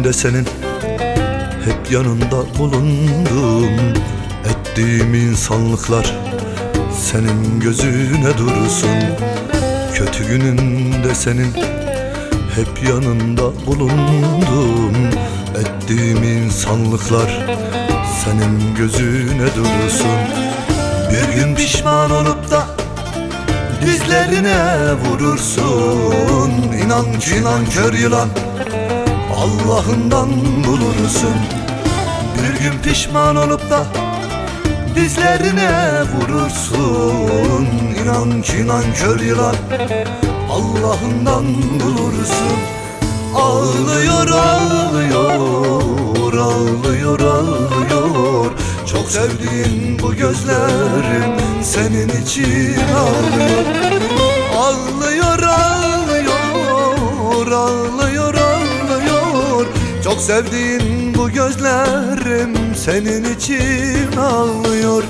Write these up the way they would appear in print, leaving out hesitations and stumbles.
gününde senin hep yanında bulundum. Ettiğim insanlıklar senin gözüne dursun. Kötü gününde senin hep yanında bulundum. Ettiğim insanlıklar senin gözüne dursun. Bir gün pişman olup da dizlerine vurursun. İnan ki nankör yılan Allah'ından bulursun. Bir gün pişman olup da dizlerine vurursun. İnan ki nankör yılan Allah'ından bulursun. Ağlıyor, ağlıyor, ağlıyor, ağlıyor. Çok sevdiğin bu gözlerim senin için ağlıyor. Ağlıyor, ağlıyor, ağlıyor, ağlıyor. Çok sevdiğin bu gözlerim senin için ağlıyor.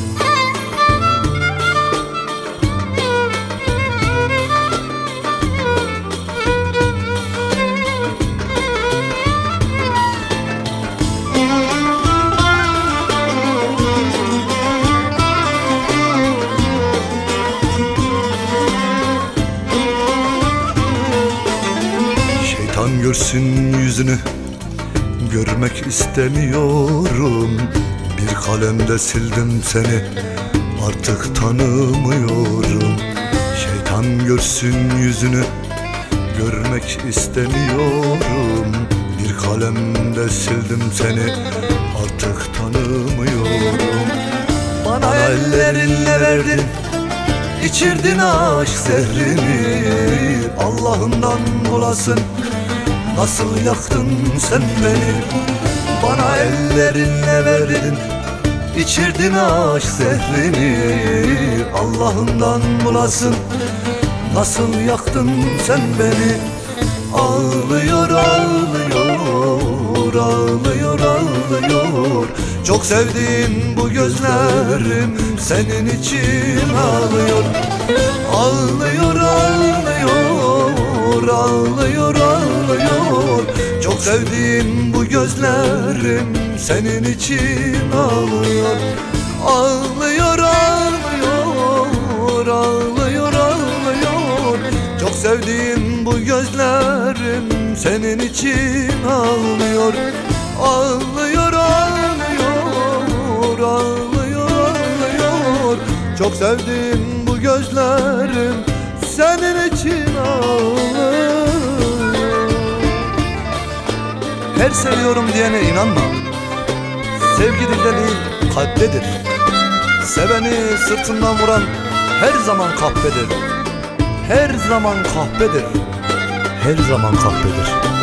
Şeytan görsün yüzünü, görmek istemiyorum. Bir kalemde sildim seni, artık tanımıyorum. Şeytan görsün yüzünü, görmek istemiyorum. Bir kalemde sildim seni, artık tanımıyorum. Bana ellerinle verdin, içirdin aşk zehrini. Allah'ından bulasın, nasıl yaktın sen beni. Bana ellerinle verdin, içirdin aşk zehrini. Allah'ından bulasın, nasıl yaktın sen beni. Ağlıyor, ağlıyor, ağlıyor, ağlıyor. Çok sevdiğim bu gözlerim senin için ağlıyor. Ağlıyor, ağlıyor, ağlıyor, ağlıyor. Çok sevdiğim bu gözlerim senin için ağlıyor. Ağlıyor, ağlıyor, ağlıyor, ağlıyor. Çok sevdiğim bu gözlerim senin için ağlıyor. Ağlıyor, ağlıyor, ağlıyor, ağlıyor. Çok sevdiğim bu gözlerim senin için ağlıyor. Her seviyorum diyene inanma. Sevgi dilde değil kalptedir. Seveni sırtından vuran her zaman kahpedir. Her zaman kahpedir. Her zaman kahpedir.